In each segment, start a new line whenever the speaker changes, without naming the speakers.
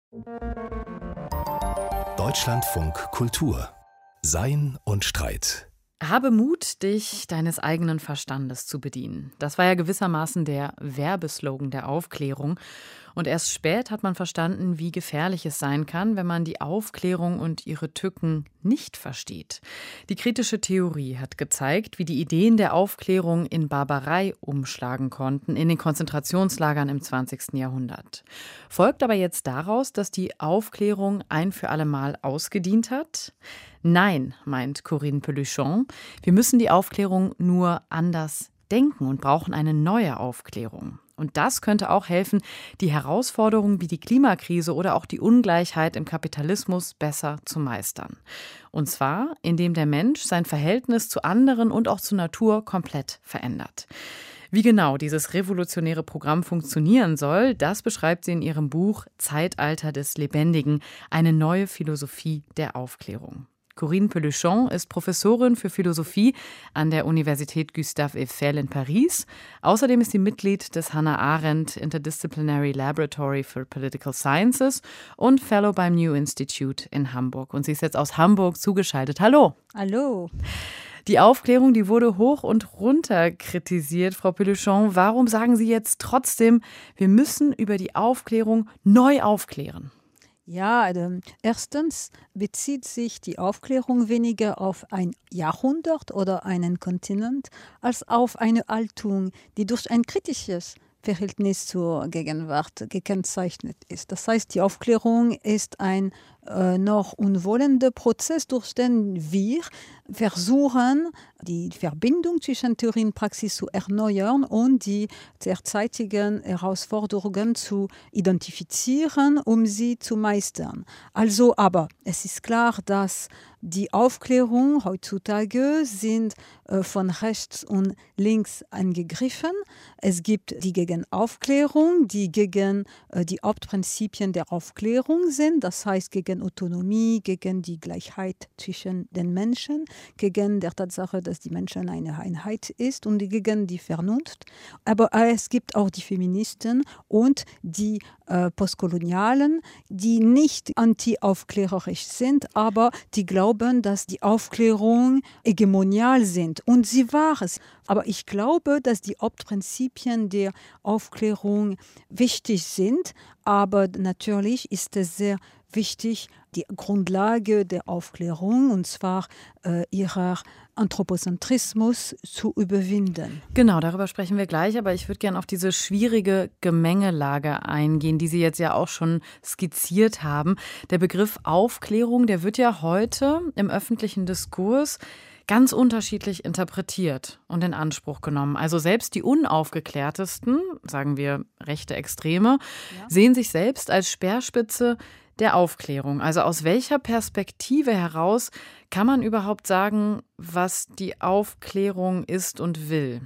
Deutschlandfunk Kultur. Sein und Streit.
Habe Mut, dich deines eigenen Verstandes zu bedienen. Das war ja gewissermaßen der Werbeslogan der Aufklärung. Und erst spät hat man verstanden, wie gefährlich es sein kann, wenn man die Aufklärung und ihre Tücken nicht versteht. Die kritische Theorie hat gezeigt, wie die Ideen der Aufklärung in Barbarei umschlagen konnten in den Konzentrationslagern im 20. Jahrhundert. Folgt aber jetzt daraus, dass die Aufklärung ein für alle Mal ausgedient hat? Nein, meint Corinne Pelluchon. Wir müssen die Aufklärung nur anders denken und brauchen eine neue Aufklärung. Und das könnte auch helfen, die Herausforderungen wie die Klimakrise oder auch die Ungleichheit im Kapitalismus besser zu meistern. Und zwar, indem der Mensch sein Verhältnis zu anderen und auch zur Natur komplett verändert. Wie genau dieses revolutionäre Programm funktionieren soll, das beschreibt sie in ihrem Buch Zeitalter des Lebendigen, eine neue Philosophie der Aufklärung. Corinne Pelluchon ist Professorin für Philosophie an der Universität Gustave Eiffel in Paris. Außerdem ist sie Mitglied des Hannah Arendt Interdisciplinary Laboratory for Political Sciences und Fellow beim New Institute in Hamburg. Und sie ist jetzt aus Hamburg zugeschaltet. Hallo.
Hallo.
Die Aufklärung, die wurde hoch und runter kritisiert. Frau Pelluchon, warum sagen Sie jetzt trotzdem, wir müssen über die Aufklärung neu aufklären?
Ja, erstens bezieht sich die Aufklärung weniger auf ein Jahrhundert oder einen Kontinent als auf eine Haltung, die durch ein kritisches Verhältnis zur Gegenwart gekennzeichnet ist. Das heißt, die Aufklärung ist ein noch unwollender Prozess, durch den wir versuchen, die Verbindung zwischen Theorie und Praxis zu erneuern und die derzeitigen Herausforderungen zu identifizieren, um sie zu meistern. Also, aber es ist klar, dass die Aufklärung heutzutage sind von rechts und links angegriffen. Es gibt die Gegenaufklärung, die gegen die Hauptprinzipien der Aufklärung sind, das heißt gegen Autonomie, gegen die Gleichheit zwischen den Menschen, gegen der Tatsache, dass die Menschen eine Einheit ist und gegen die Vernunft. Aber es gibt auch die Feministen und die Postkolonialen, die nicht anti-aufklärerisch sind, aber die glauben, dass die Aufklärung hegemonial sind. Und sie war es. Aber ich glaube, dass die Hauptprinzipien der Aufklärung wichtig sind. Aber natürlich ist es sehr wichtig, die Grundlage der Aufklärung, und zwar ihrer Anthropozentrismus, zu überwinden.
Genau, darüber sprechen wir gleich, aber ich würde gerne auf diese schwierige Gemengelage eingehen, die Sie jetzt ja auch schon skizziert haben. Der Begriff Aufklärung, der wird ja heute im öffentlichen Diskurs ganz unterschiedlich interpretiert und in Anspruch genommen. Also selbst die Unaufgeklärtesten, sagen wir rechte Extreme, sehen sich selbst als Speerspitze der Aufklärung. Also aus welcher Perspektive heraus kann man überhaupt sagen, was die Aufklärung ist und will?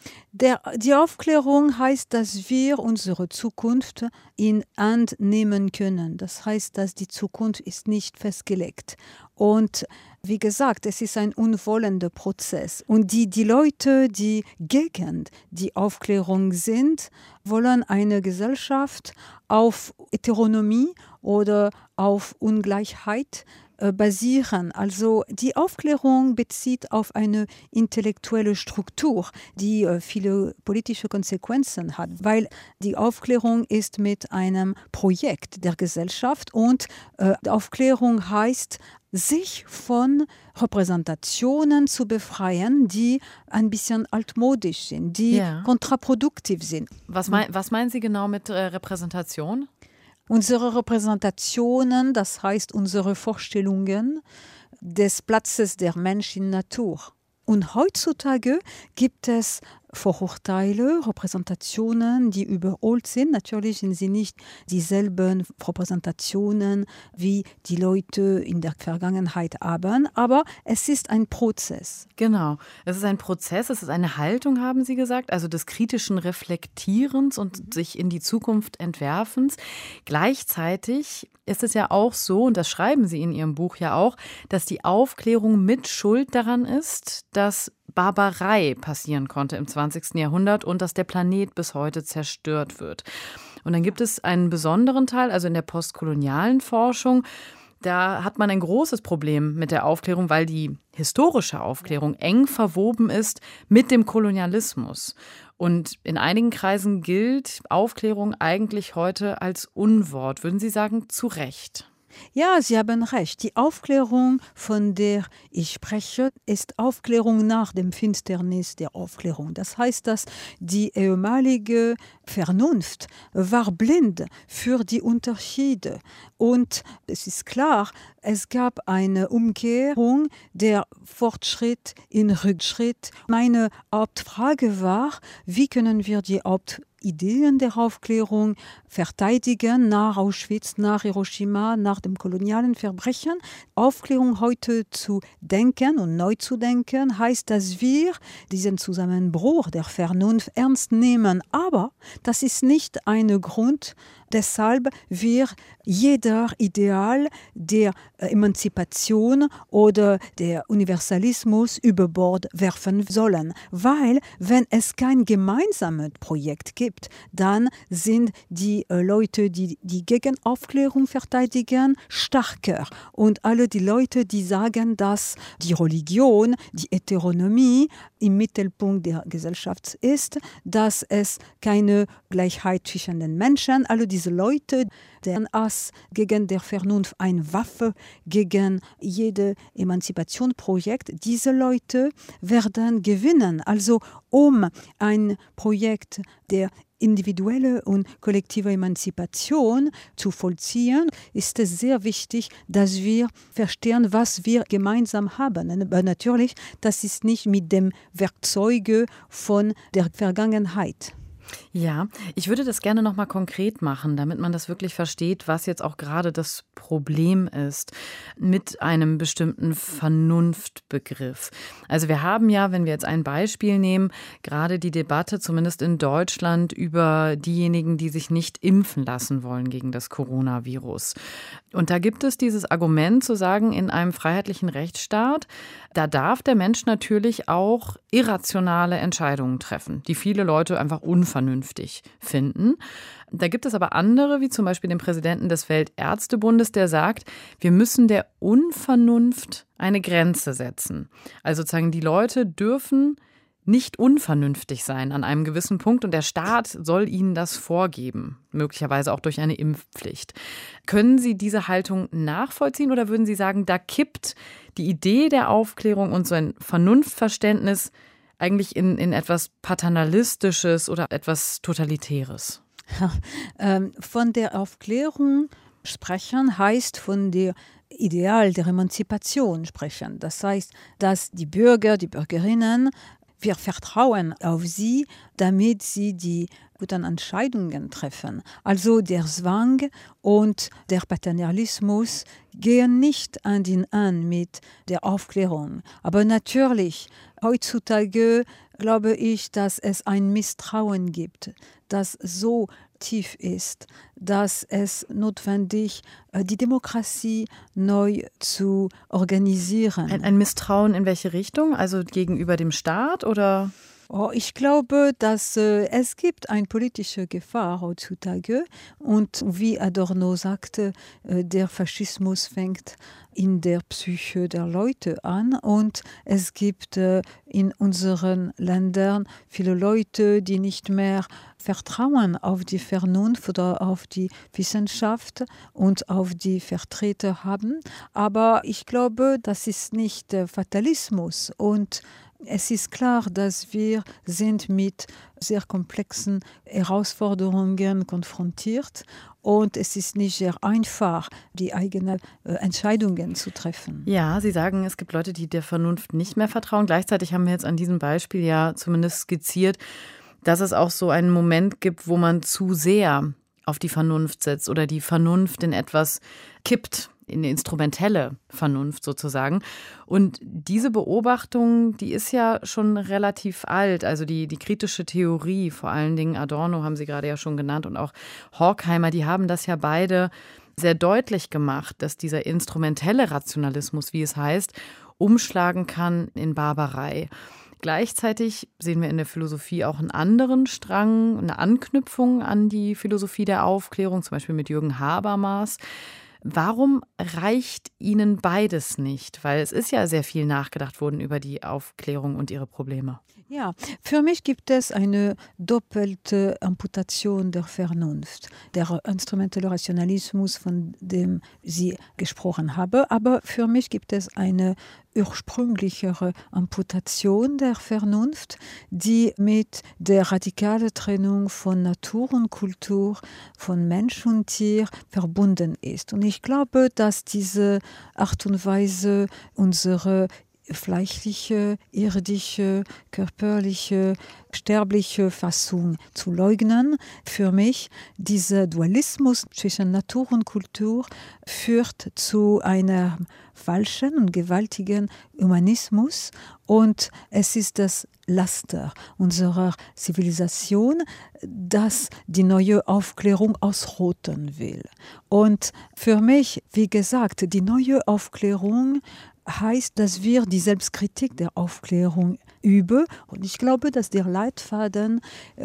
Die Aufklärung heißt, dass wir unsere Zukunft in Hand nehmen können. Das heißt, dass die Zukunft ist nicht festgelegt. Und wie gesagt, es ist ein unwollender Prozess. Und die Leute, die gegen die Aufklärung sind, wollen eine Gesellschaft auf Heteronomie oder auf Ungleichheit basieren. Also die Aufklärung bezieht auf eine intellektuelle Struktur, die viele politische Konsequenzen hat, weil die Aufklärung ist mit einem Projekt der Gesellschaft und Aufklärung heißt, sich von Repräsentationen zu befreien, die ein bisschen altmodisch sind, die kontraproduktiv sind.
Was meinen Sie genau mit Repräsentation?
Unsere Repräsentationen, das heißt unsere Vorstellungen des Platzes der Menschen in Natur. Und heutzutage gibt es Vorurteile, Repräsentationen, die überholt sind. Natürlich sind sie nicht dieselben Repräsentationen, wie die Leute in der Vergangenheit haben, aber es ist ein Prozess.
Genau, es ist ein Prozess, es ist eine Haltung, haben Sie gesagt, also des kritischen Reflektierens und sich in die Zukunft entwerfens. Gleichzeitig ist es ja auch so, und das schreiben Sie in Ihrem Buch ja auch, dass die Aufklärung mit Schuld daran ist, dass Barbarei passieren konnte im 20. Jahrhundert und dass der Planet bis heute zerstört wird. Und dann gibt es einen besonderen Teil, also in der postkolonialen Forschung. Da hat man ein großes Problem mit der Aufklärung, weil die historische Aufklärung eng verwoben ist mit dem Kolonialismus. Und in einigen Kreisen gilt Aufklärung eigentlich heute als Unwort. Würden Sie sagen, zu Recht?
Ja, Sie haben recht. Die Aufklärung, von der ich spreche, ist Aufklärung nach dem Finsternis der Aufklärung. Das heißt, dass die ehemalige Vernunft war blind für die Unterschiede. Und es ist klar, es gab eine Umkehrung der Fortschritt in Rückschritt. Meine Hauptfrage war, wie können wir die Ideen der Aufklärung verteidigen nach Auschwitz, nach Hiroshima, nach dem kolonialen Verbrechen. Aufklärung heute zu denken und neu zu denken, heißt, dass wir diesen Zusammenbruch der Vernunft ernst nehmen. Aber das ist nicht ein Grund, deshalb wir jeder Ideal der Emanzipation oder der Universalismus über Bord werfen sollen. Weil, wenn es kein gemeinsames Projekt gibt, dann sind die Leute, die gegen Aufklärung verteidigen, stärker. Und alle die Leute, die sagen, dass die Religion, die Heteronomie im Mittelpunkt der Gesellschaft ist, dass es keine Gleichheit zwischen den Menschen, alle diese Leute, deren Hass gegen der Vernunft eine Waffe gegen jede Emanzipationsprojekt, diese Leute werden gewinnen. Also um ein Projekt der individuelle und kollektive Emanzipation zu vollziehen, ist es sehr wichtig, dass wir verstehen, was wir gemeinsam haben. Aber natürlich, das ist nicht mit dem Werkzeuge von der Vergangenheit.
Ja, ich würde das gerne noch mal konkret machen, damit man das wirklich versteht, was jetzt auch gerade das Problem ist mit einem bestimmten Vernunftbegriff. Also wir haben ja, wenn wir jetzt ein Beispiel nehmen, gerade die Debatte, zumindest in Deutschland, über diejenigen, die sich nicht impfen lassen wollen gegen das Coronavirus. Und da gibt es dieses Argument zu sagen, in einem freiheitlichen Rechtsstaat, da darf der Mensch natürlich auch irrationale Entscheidungen treffen, die viele Leute einfach unvernünftig finden. Da gibt es aber andere, wie zum Beispiel den Präsidenten des Weltärztebundes, der sagt, wir müssen der Unvernunft eine Grenze setzen. Also sozusagen, die Leute dürfen nicht unvernünftig sein an einem gewissen Punkt und der Staat soll ihnen das vorgeben, möglicherweise auch durch eine Impfpflicht. Können Sie diese Haltung nachvollziehen oder würden Sie sagen, da kippt die Idee der Aufklärung und so ein Vernunftverständnis eigentlich in etwas Paternalistisches oder etwas Totalitäres?
Von der Aufklärung sprechen heißt von der Ideal der Emanzipation sprechen. Das heißt, dass die Bürger, die Bürgerinnen, wir vertrauen auf sie, damit sie die guten Entscheidungen treffen. Also der Zwang und der Paternalismus gehen nicht Hand in Hand mit der Aufklärung. Aber natürlich, heutzutage glaube ich, dass es ein Misstrauen gibt, das so tief ist, dass es notwendig ist, die Demokratie neu zu organisieren.
Ein Misstrauen in welche Richtung? Also gegenüber dem Staat oder?
Ich glaube, dass es gibt eine politische Gefahr heutzutage und wie Adorno sagte, der Faschismus fängt in der Psyche der Leute an und es gibt in unseren Ländern viele Leute, die nicht mehr vertrauen auf die Vernunft oder auf die Wissenschaft und auf die Vertreter haben. Aber ich glaube, das ist nicht Fatalismus und es ist klar, dass wir sind mit sehr komplexen Herausforderungen konfrontiert und es ist nicht sehr einfach, die eigenen Entscheidungen zu treffen.
Ja, Sie sagen, es gibt Leute, die der Vernunft nicht mehr vertrauen. Gleichzeitig haben wir jetzt an diesem Beispiel ja zumindest skizziert, dass es auch so einen Moment gibt, wo man zu sehr auf die Vernunft setzt oder die Vernunft in etwas kippt, in eine instrumentelle Vernunft sozusagen. Und diese Beobachtung, die ist ja schon relativ alt. Also die kritische Theorie, vor allen Dingen Adorno haben Sie gerade ja schon genannt und auch Horkheimer, die haben das ja beide sehr deutlich gemacht, dass dieser instrumentelle Rationalismus, wie es heißt, umschlagen kann in Barbarei. gleichzeitig sehen wir in der Philosophie auch einen anderen Strang, eine Anknüpfung an die Philosophie der Aufklärung, zum Beispiel mit Jürgen Habermas. Warum reicht Ihnen beides nicht? Weil es ist ja sehr viel nachgedacht worden über die Aufklärung und ihre Probleme.
Ja, für mich gibt es eine doppelte Amputation der Vernunft. Der instrumentelle Rationalismus, von dem Sie gesprochen haben, aber für mich gibt es eine ursprünglichere Amputation der Vernunft, die mit der radikalen Trennung von Natur und Kultur, von Mensch und Tier verbunden ist. Und ich glaube, dass diese Art und Weise unsere fleischliche, irdische, körperliche, sterbliche Fassung zu leugnen. Für mich, dieser Dualismus zwischen Natur und Kultur führt zu einem falschen und gewaltigen Humanismus und es ist das Laster unserer Zivilisation, das die neue Aufklärung ausrotten will. Und für mich, wie gesagt, die neue Aufklärung heißt, dass wir die Selbstkritik der Aufklärung üben. Und ich glaube, dass der Leitfaden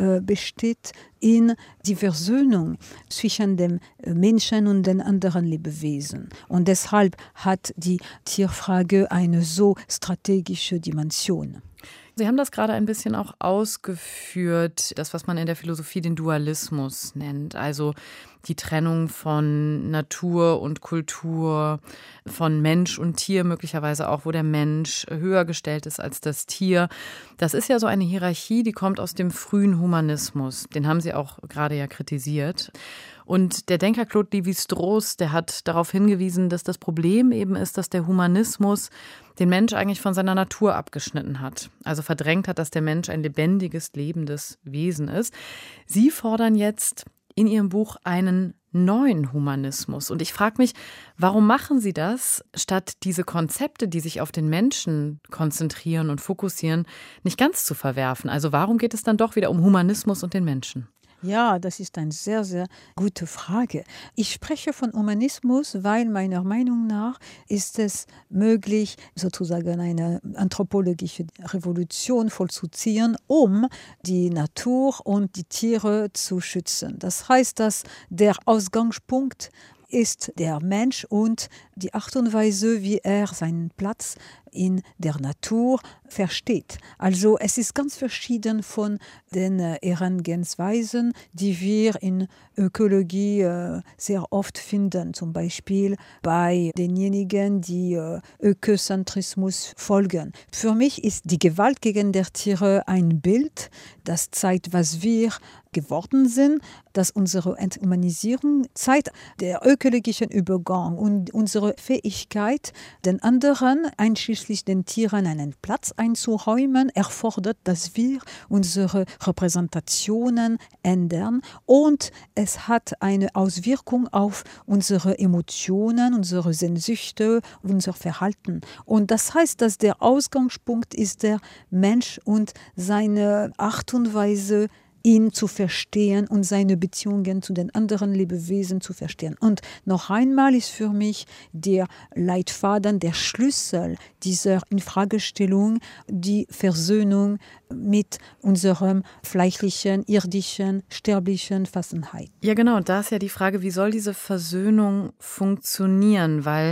besteht in die Versöhnung zwischen dem Menschen und den anderen Lebewesen. Und deshalb hat die Tierfrage eine so strategische Dimension.
Sie haben das gerade ein bisschen auch ausgeführt, das, was man in der Philosophie den Dualismus nennt, also die Trennung von Natur und Kultur, von Mensch und Tier möglicherweise auch, wo der Mensch höher gestellt ist als das Tier. Das ist ja so eine Hierarchie, die kommt aus dem frühen Humanismus. Den haben Sie auch gerade ja kritisiert. Und der Denker Claude Lévi-Strauss, der hat darauf hingewiesen, dass das Problem eben ist, dass der Humanismus den Mensch eigentlich von seiner Natur abgeschnitten hat. Also verdrängt hat, dass der Mensch ein lebendiges, lebendes Wesen ist. Sie fordern jetzt in Ihrem Buch einen neuen Humanismus. Und ich frage mich, warum machen Sie das, statt diese Konzepte, die sich auf den Menschen konzentrieren und fokussieren, nicht ganz zu verwerfen? Also warum geht es dann doch wieder um Humanismus und den Menschen?
Ja, das ist eine sehr, sehr gute Frage. Ich spreche von Humanismus, weil meiner Meinung nach ist es möglich, sozusagen eine anthropologische Revolution vollzuziehen, um die Natur und die Tiere zu schützen. Das heißt, dass der Ausgangspunkt ist der Mensch und die Art und Weise, wie er seinen Platz in der Natur versteht. Also es ist ganz verschieden von den Herangehensweisen, die wir in Ökologie sehr oft finden. Zum Beispiel bei denjenigen, die Ökozentrismus folgen. Für mich ist die Gewalt gegen die Tiere ein Bild, das zeigt, was wir geworden sind, dass unsere Enthumanisierung zeigt, der ökologischen Übergang und unsere Fähigkeit, den anderen, einschließlich den Tieren, einen Platz einzuräumen, erfordert, dass wir unsere Repräsentationen ändern und es hat eine Auswirkung auf unsere Emotionen, unsere Sehnsüchte, unser Verhalten. Und das heißt, dass der Ausgangspunkt ist der Mensch und seine Art und Weise, ihn zu verstehen und seine Beziehungen zu den anderen Lebewesen zu verstehen. Und noch einmal ist für mich der Leitfaden, der Schlüssel dieser Infragestellung die Versöhnung mit unserem fleischlichen, irdischen, sterblichen Fassenheit.
Ja, genau. Da ist ja die Frage, wie soll diese Versöhnung funktionieren? Weil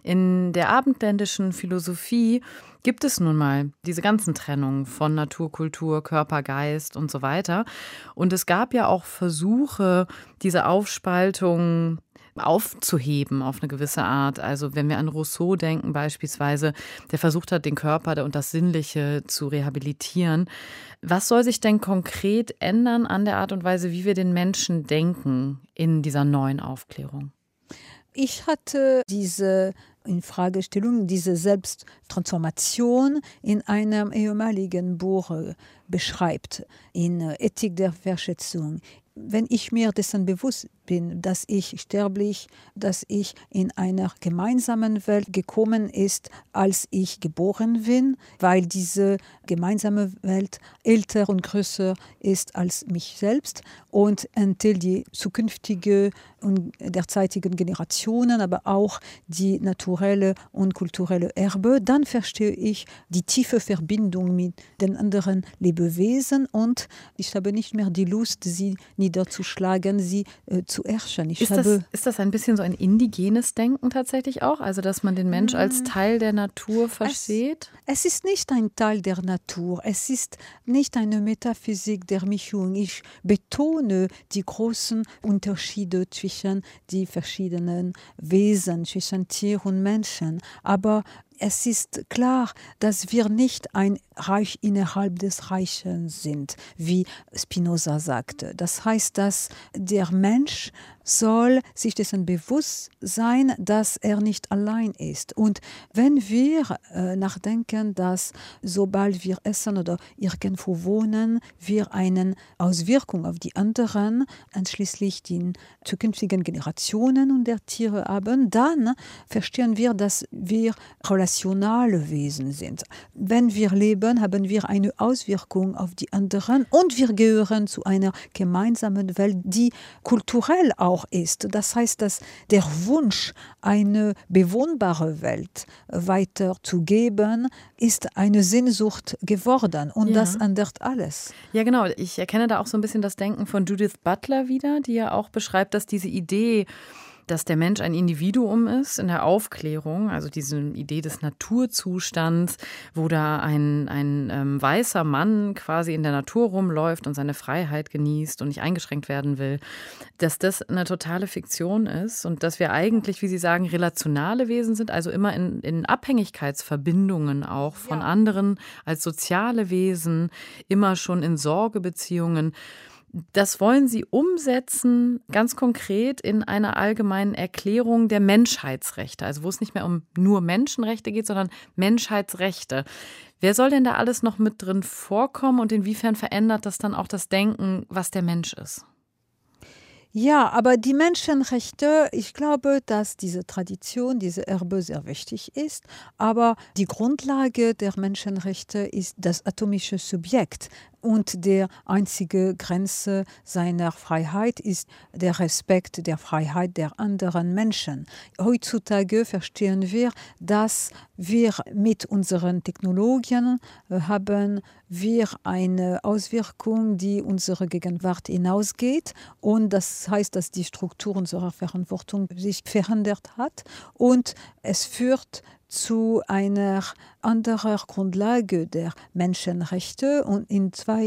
in der abendländischen Philosophie gibt es nun mal diese ganzen Trennungen von Natur, Kultur, Körper, Geist und so weiter. Und es gab ja auch Versuche, diese Aufspaltung aufzuheben auf eine gewisse Art. Also wenn wir an Rousseau denken beispielsweise, der versucht hat, den Körper und das Sinnliche zu rehabilitieren. Was soll sich denn konkret ändern an der Art und Weise, wie wir den Menschen denken in dieser neuen Aufklärung?
Ich hatte diese Infragestellung, diese Selbsttransformation in einem ehemaligen Buch beschreibt, in Ethik der Wertschätzung. Wenn ich mir dessen bewusst bin, dass ich sterblich, dass ich in einer gemeinsamen Welt gekommen ist, als ich geboren bin, weil diese gemeinsame Welt älter und größer ist als mich selbst und enthält die zukünftige und derzeitigen Generationen, aber auch die naturelle und kulturelle Erbe. Dann verstehe ich die tiefe Verbindung mit den anderen Lebewesen und ich habe nicht mehr die Lust, sie niederzuschlagen, sie zu herrschen.
Ist das ein bisschen so ein indigenes Denken tatsächlich auch? Also, dass man den Mensch als Teil der Natur versteht?
Es ist nicht ein Teil der Natur. Es ist nicht eine Metaphysik der Mischung. Ich betone die großen Unterschiede zwischen die verschiedenen Wesen, zwischen Tier und Menschen. Aber es ist klar, dass wir nicht ein Reich innerhalb des Reiches sind, wie Spinoza sagte. Das heißt, dass der Mensch soll sich dessen bewusst sein, dass er nicht allein ist. Und wenn wir nachdenken, dass sobald wir essen oder irgendwo wohnen, wir eine Auswirkung auf die anderen, einschließlich die zukünftigen Generationen und der Tiere haben, dann verstehen wir, dass wir relationale Wesen sind. Wenn wir leben, haben wir eine Auswirkung auf die anderen und wir gehören zu einer gemeinsamen Welt, die kulturell auch ist. Das heißt, dass der Wunsch, eine bewohnbare Welt weiterzugeben, ist eine Sehnsucht geworden und das ändert alles.
Ja, genau. Ich erkenne da auch so ein bisschen das Denken von Judith Butler wieder, die ja auch beschreibt, dass diese Idee, dass der Mensch ein Individuum ist in der Aufklärung, also diese Idee des Naturzustands, wo da ein weißer Mann quasi in der Natur rumläuft und seine Freiheit genießt und nicht eingeschränkt werden will, dass das eine totale Fiktion ist und dass wir eigentlich, wie Sie sagen, relationale Wesen sind, also immer in Abhängigkeitsverbindungen auch von anderen als soziale Wesen, immer schon in Sorgebeziehungen. Das wollen Sie umsetzen, ganz konkret in einer allgemeinen Erklärung der Menschheitsrechte, also wo es nicht mehr um nur Menschenrechte geht, sondern Menschheitsrechte. Wer soll denn da alles noch mit drin vorkommen und inwiefern verändert das dann auch das Denken, was der Mensch ist?
Ja, aber die Menschenrechte, ich glaube, dass diese Tradition, diese Erbe sehr wichtig ist. Aber die Grundlage der Menschenrechte ist das atomische Subjekt. Und der einzige Grenze seiner Freiheit ist der Respekt der Freiheit der anderen Menschen. Heutzutage verstehen wir, dass wir mit unseren Technologien haben wir eine Auswirkung, die unsere Gegenwart hinausgeht. Und das heißt, dass die Struktur unserer Verantwortung sich verändert hat. Und es führt zu einer anderen Grundlage der Menschenrechte. Und in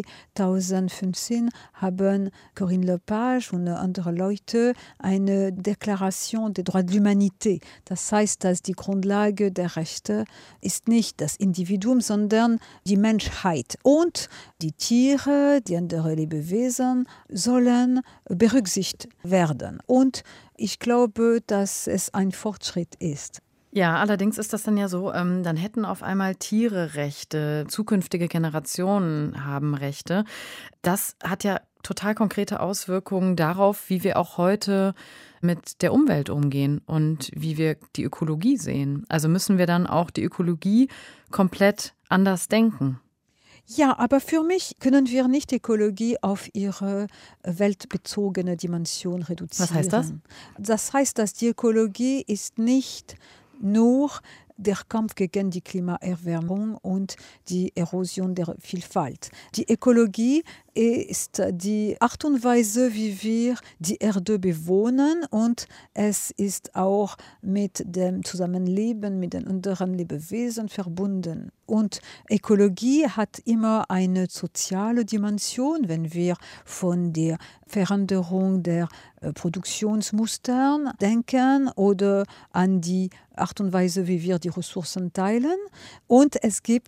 2015 haben Corinne Lepage und andere Leute eine Deklaration des Droits de l'Humanité. Das heißt, dass die Grundlage der Rechte ist nicht das Individuum, sondern die Menschheit. Und die Tiere, die anderen Lebewesen sollen berücksichtigt werden. Und ich glaube, dass es ein Fortschritt ist.
Ja, allerdings ist das dann ja so, dann hätten auf einmal Tiere Rechte, zukünftige Generationen haben Rechte. Das hat ja total konkrete Auswirkungen darauf, wie wir auch heute mit der Umwelt umgehen und wie wir die Ökologie sehen. Also müssen wir dann auch die Ökologie komplett anders denken.
Ja, aber für mich können wir nicht Ökologie auf ihre weltbezogene Dimension reduzieren.
Was heißt das?
Das heißt, dass die Ökologie ist nicht nur der Kampf gegen die Klimaerwärmung und die Erosion der Vielfalt. Die Ökologie ist die Art und Weise, wie wir die Erde bewohnen und es ist auch mit dem Zusammenleben mit den anderen Lebewesen verbunden. Und Ökologie hat immer eine soziale Dimension, wenn wir von der Veränderung der Produktionsmustern denken oder an die Art und Weise, wie wir die Ressourcen teilen. Und es gibt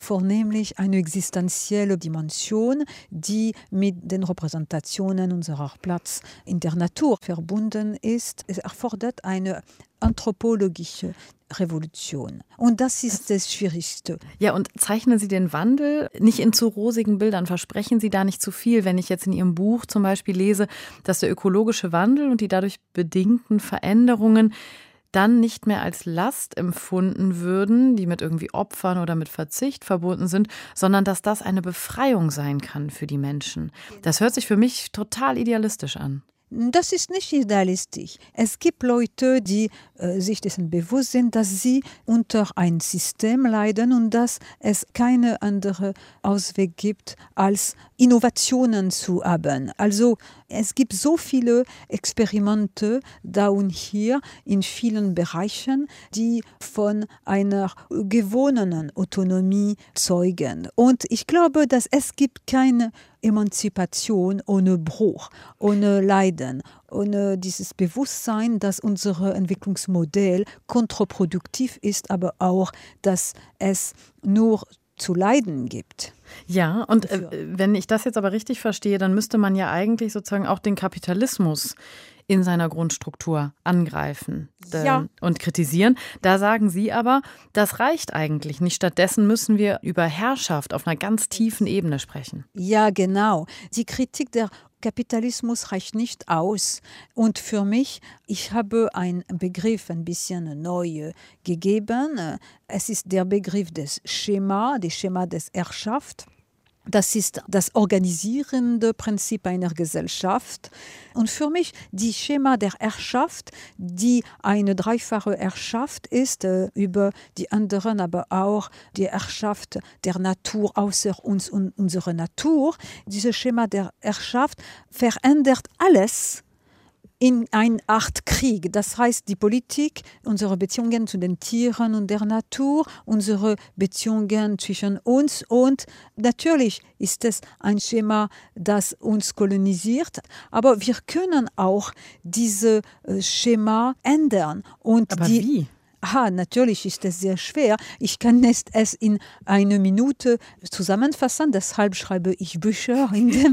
vornehmlich eine existenzielle Dimension, die mit den Repräsentationen unserer Platz in der Natur verbunden ist. Es erfordert eine anthropologische Revolution. Und das ist das Schwierigste.
Ja, und zeichnen Sie den Wandel nicht in zu rosigen Bildern? Versprechen Sie da nicht zu viel? Wenn ich jetzt in Ihrem Buch zum Beispiel lese, dass der ökologische Wandel und die dadurch bedingten Veränderungen dann nicht mehr als Last empfunden würden, die mit irgendwie Opfern oder mit Verzicht verbunden sind, sondern dass das eine Befreiung sein kann für die Menschen. Das hört sich für mich total idealistisch an.
Das ist nicht idealistisch. Es gibt Leute, die sich dessen bewusst sind, dass sie unter ein System leiden und dass es keine andere Ausweg gibt, als Innovationen zu haben. Also es gibt so viele Experimente da und hier in vielen Bereichen, die von einer gewonnenen Autonomie zeugen. Und ich glaube, dass es gibt keine Emanzipation ohne Bruch, ohne Leiden, ohne dieses Bewusstsein, dass unser Entwicklungsmodell kontraproduktiv ist, aber auch, dass es nur zu leiden gibt.
Ja, und wenn ich das jetzt aber richtig verstehe, dann müsste man ja eigentlich sozusagen auch den Kapitalismus in seiner Grundstruktur angreifen und kritisieren. Da sagen Sie aber, das reicht eigentlich nicht. Stattdessen müssen wir über Herrschaft auf einer ganz tiefen Ebene sprechen.
Ja, genau. Die Kritik der Kapitalismus reicht nicht aus. Und für mich, ich habe einen Begriff ein bisschen neu gegeben. Es ist der Begriff des Schema des Herrschaft. Das ist das organisierende Prinzip einer Gesellschaft. Und für mich die Schema der Herrschaft, die eine dreifache Herrschaft ist, über die anderen, aber auch die Herrschaft der Natur außer uns und unsere Natur. Dieses Schema der Herrschaft verändert alles in eine Art Krieg. Das heißt, die Politik, unsere Beziehungen zu den Tieren und der Natur, unsere Beziehungen zwischen uns und natürlich ist es ein Schema, das uns kolonisiert, aber wir können auch dieses Schema ändern.
Aber wie?
Natürlich ist es sehr schwer. Ich kann es in einer Minute zusammenfassen, deshalb schreibe ich Bücher.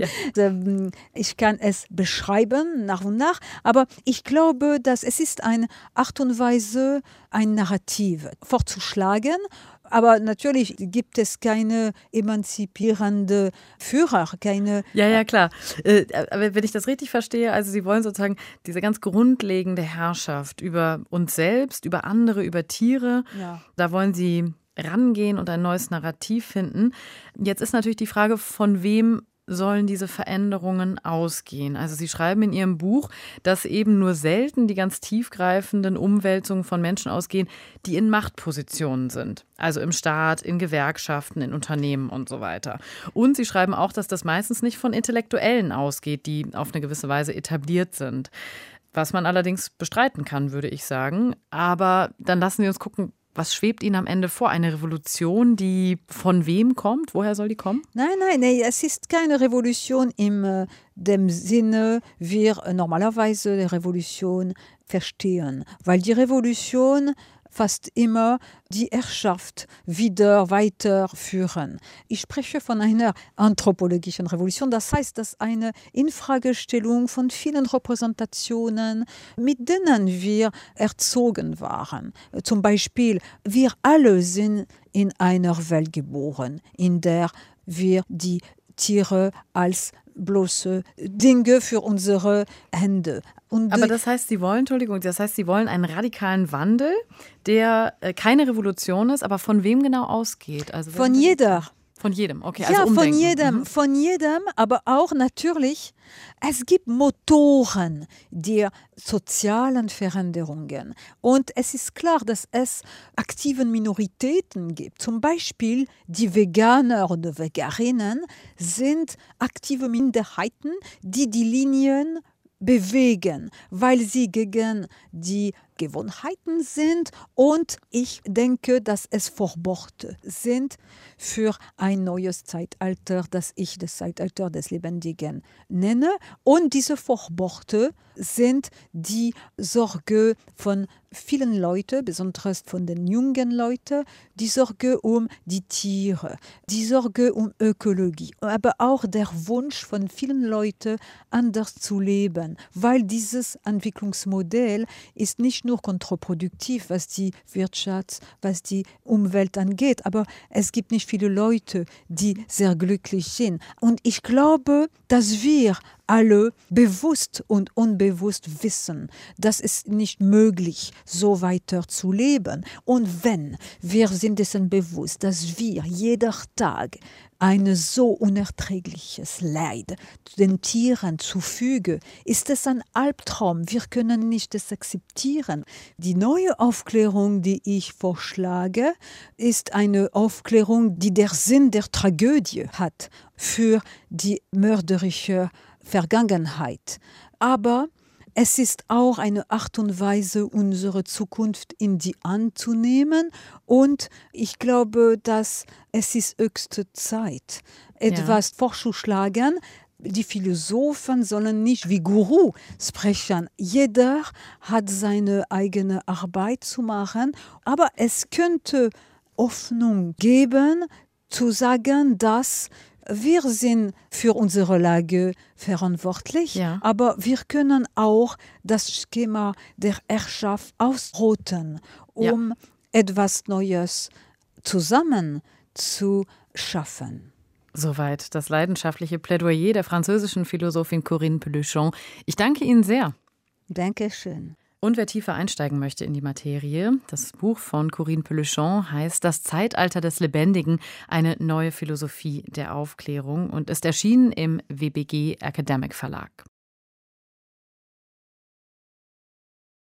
Ich kann es beschreiben nach und nach, aber ich glaube, dass es ist eine Art und Weise, ein Narrativ vorzuschlagen. Aber natürlich gibt es keine emanzipierende Führer, keine...
Ja, klar. Aber wenn ich das richtig verstehe, also Sie wollen sozusagen diese ganz grundlegende Herrschaft über uns selbst, über andere, über Tiere, da wollen Sie rangehen und ein neues Narrativ finden. Jetzt ist natürlich die Frage, von wem sollen diese Veränderungen ausgehen? Also Sie schreiben in Ihrem Buch, dass eben nur selten die ganz tiefgreifenden Umwälzungen von Menschen ausgehen, die in Machtpositionen sind. Also im Staat, in Gewerkschaften, in Unternehmen und so weiter. Und Sie schreiben auch, dass das meistens nicht von Intellektuellen ausgeht, die auf eine gewisse Weise etabliert sind. Was man allerdings bestreiten kann, würde ich sagen. Aber dann lassen Sie uns gucken, was schwebt Ihnen am Ende vor? Eine Revolution, die von wem kommt? Woher soll die kommen?
Nein, es ist keine Revolution in dem Sinne, wir normalerweise die Revolution verstehen. Weil die Revolution fast immer die Herrschaft wieder weiterführen. Ich spreche von einer anthropologischen Revolution. Das heißt, dass eine Infragestellung von vielen Repräsentationen, mit denen wir erzogen waren. Zum Beispiel, wir alle sind in einer Welt geboren, in der wir die Tiere als bloße Dinge für unsere Hände.
Aber das heißt, Sie wollen einen radikalen Wandel, der keine Revolution ist, aber von wem genau ausgeht? Also
von jeder.
Von jedem, okay.
Ja,
also
von jedem, aber auch natürlich, es gibt Motoren der sozialen Veränderungen. Und es ist klar, dass es aktiven Minoritäten gibt. Zum Beispiel die Veganer oder Veganerinnen sind aktive Minderheiten, die Linien bewegen, weil sie gegen die Gewohnheiten sind. Und ich denke, dass es Vorbote sind für ein neues Zeitalter, das ich das Zeitalter des Lebendigen nenne. Und diese Vorbote sind die Sorge von vielen Leuten, besonders von den jungen Leuten, die Sorge um die Tiere, die Sorge um Ökologie, aber auch der Wunsch von vielen Leuten, anders zu leben, weil dieses Entwicklungsmodell ist nicht nur kontraproduktiv, was die Wirtschaft, was die Umwelt angeht, aber es gibt nicht viele Leute, die sehr glücklich sind. Und ich glaube, dass wir alle bewusst und unbewusst wissen, dass es nicht möglich, so weiter zu leben. Und wenn wir sind dessen bewusst, dass wir jeder Tag ein so unerträgliches Leid den Tieren zufügen, ist es ein Albtraum. Wir können nicht das akzeptieren. Die neue Aufklärung, die ich vorschlage, ist eine Aufklärung, die den Sinn der Tragödie hat für die mörderische Vergangenheit. Aber es ist auch eine Art und Weise, unsere Zukunft in die Hand zu nehmen. Und ich glaube, dass es ist höchste Zeit, etwas vorzuschlagen. Die Philosophen sollen nicht wie Guru sprechen. Jeder hat seine eigene Arbeit zu machen. Aber es könnte Hoffnung geben, zu sagen, dass wir sind für unsere Lage verantwortlich, aber wir können auch das Schema der Herrschaft ausrotten, um etwas Neues zusammen zu schaffen.
Soweit das leidenschaftliche Plädoyer der französischen Philosophin Corinne Pelluchon. Ich danke Ihnen sehr.
Dankeschön.
Und wer tiefer einsteigen möchte in die Materie, das Buch von Corinne Pelluchon heißt Das Zeitalter des Lebendigen, eine neue Philosophie der Aufklärung und ist erschienen im WBG Academic Verlag.